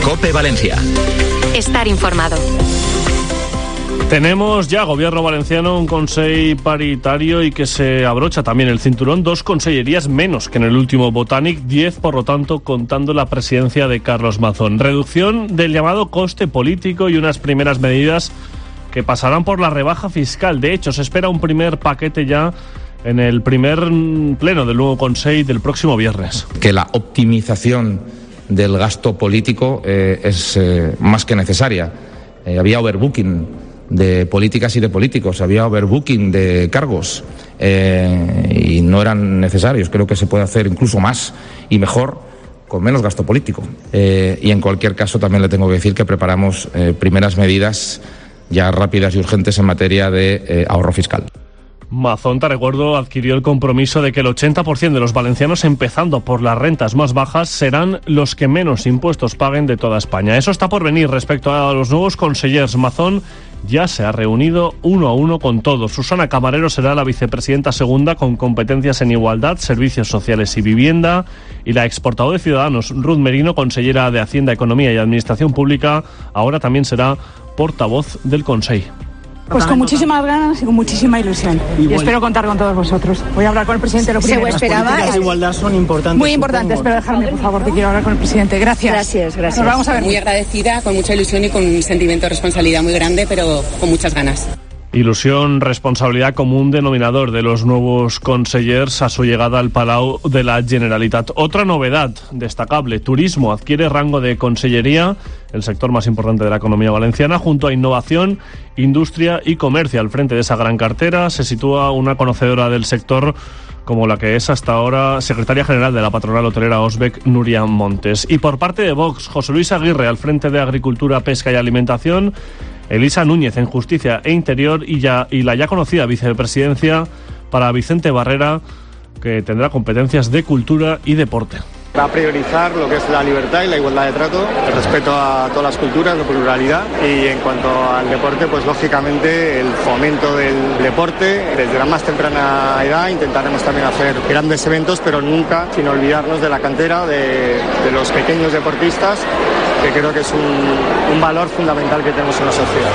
COPE Valencia. Estar informado. Tenemos ya gobierno valenciano, un consell paritario y que se abrocha también el cinturón, 2 consellerías menos que en el último Botànic, 10 por lo tanto contando la presidencia de Carlos Mazón. Reducción del llamado coste político y unas primeras medidas que pasarán por la rebaja fiscal. De hecho, se espera un primer paquete ya en el primer pleno del nuevo consell del próximo viernes. Que la optimización del gasto político es más que necesaria. Había overbooking de políticas y de políticos, había overbooking de cargos y no eran necesarios. Creo que se puede hacer incluso más y mejor con menos gasto político. Y en cualquier caso también le tengo que decir que preparamos primeras medidas ya rápidas y urgentes en materia de ahorro fiscal. Mazón, te recuerdo, adquirió el compromiso de que el 80% de los valencianos, empezando por las rentas más bajas, serán los que menos impuestos paguen de toda España. Eso está por venir. Respecto a los nuevos consellers, Mazón ya se ha reunido uno a uno con todos. Susana Camarero será la vicepresidenta segunda con competencias en igualdad, servicios sociales y vivienda, y la exportadora de Ciudadanos, Ruth Merino, consellera de Hacienda, Economía y Administración Pública, ahora también será portavoz del Consell. Pues con muchísimas ganas y con muchísima ilusión. Y espero contar con todos vosotros. Voy a hablar con el presidente lo primero. Las políticas de igualdad son importantes. Muy importantes, pero dejarme, por favor, que quiero hablar con el presidente. Gracias. Gracias. Nos vamos a ver. Muy agradecida, con mucha ilusión y con un sentimiento de responsabilidad muy grande, pero con muchas ganas. Ilusión, responsabilidad, común denominador de los nuevos consellers a su llegada al Palau de la Generalitat. Otra novedad destacable: turismo adquiere rango de consellería, el sector más importante de la economía valenciana, junto a innovación, industria y comercio. Al frente de esa gran cartera se sitúa una conocedora del sector como la que es hasta ahora secretaria general de la patronal hotelera Osbec, Nuria Montes. Y por parte de Vox, José Luis Aguirre al frente de Agricultura, Pesca y Alimentación, Elisa Núñez en Justicia e Interior y la ya conocida vicepresidencia para Vicente Barrera, que tendrá competencias de cultura y deporte. Va a priorizar lo que es la libertad y la igualdad de trato, el respeto a todas las culturas, la pluralidad, y en cuanto al deporte, pues lógicamente el fomento del deporte. Desde la más temprana edad intentaremos también hacer grandes eventos, pero nunca sin olvidarnos de la cantera, de los pequeños deportistas, que creo que es un valor fundamental que tenemos en la sociedad.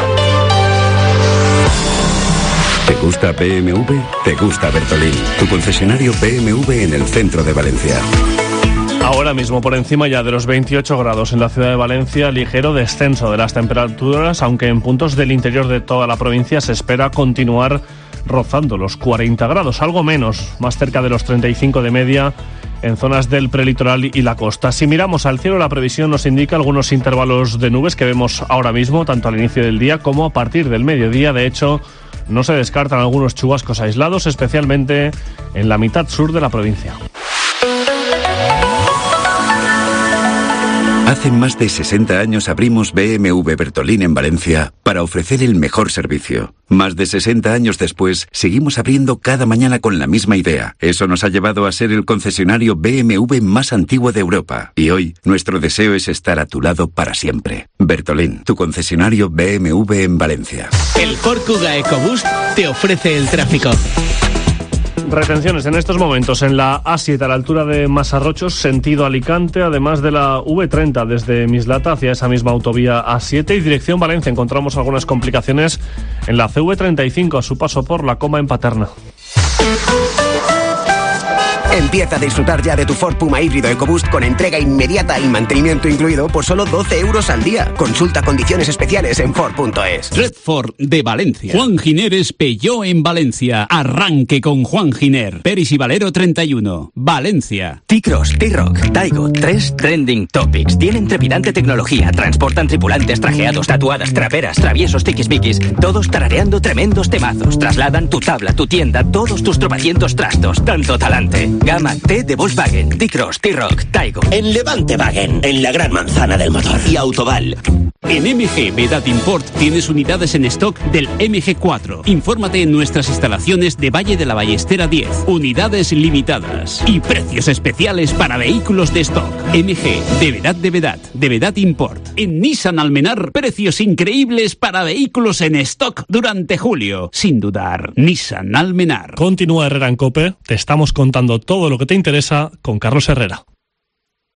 ¿Te gusta BMW? ¿Te gusta Bertolín? Tu concesionario BMW en el centro de Valencia. Ahora mismo por encima ya de los 28 grados en la ciudad de Valencia, ligero descenso de las temperaturas, aunque en puntos del interior de toda la provincia se espera continuar rozando los 40 grados, algo menos, más cerca de los 35 de media en zonas del prelitoral y la costa. Si miramos al cielo, la previsión nos indica algunos intervalos de nubes que vemos ahora mismo, tanto al inicio del día como a partir del mediodía. De hecho, no se descartan algunos chubascos aislados, especialmente en la mitad sur de la provincia. Hace más de 60 años abrimos BMW Bertolín en Valencia para ofrecer el mejor servicio. Más de 60 años después, seguimos abriendo cada mañana con la misma idea. Eso nos ha llevado a ser el concesionario BMW más antiguo de Europa. Y hoy, nuestro deseo es estar a tu lado para siempre. Bertolín, tu concesionario BMW en Valencia. El Ford Kuga EcoBoost te ofrece el tráfico. Retenciones en estos momentos en la A7 a la altura de Masarrochos, sentido Alicante, además de la V30 desde Mislata hacia esa misma autovía A7 y dirección Valencia. Encontramos algunas complicaciones en la CV35 a su paso por la Coma en Paterna. Empieza a disfrutar ya de tu Ford Puma híbrido EcoBoost con entrega inmediata y mantenimiento incluido por solo 12 euros al día. Consulta condiciones especiales en Ford.es. Red Ford de Valencia. Juan Giner Peugeot en Valencia. Arranque con Juan Giner. Peris y Valero 31. Valencia. T-Cross, T-Rock, Taigo, 3 Trending Topics. Tienen trepidante tecnología. Transportan tripulantes trajeados, tatuadas, traperas, traviesos, tiquismiquis. Todos tarareando tremendos temazos. Trasladan tu tabla, tu tienda, todos tus tropecientos trastos. Tanto talante. Gama T de Volkswagen, T-Cross, T-Rock, Taigo. En Levante Wagen, en la gran manzana del motor. Y Autoval. En MG Vedat Import tienes unidades en stock del MG4. Infórmate en nuestras instalaciones de Valle de la Ballestera 10. Unidades limitadas. Y precios especiales para vehículos de stock. MG de Vedat Import. En Nissan Almenar, precios increíbles para vehículos en stock durante julio. Sin dudar, Nissan Almenar. Continúa Herrera en COPE. Te estamos contando todo lo que te interesa con Carlos Herrera.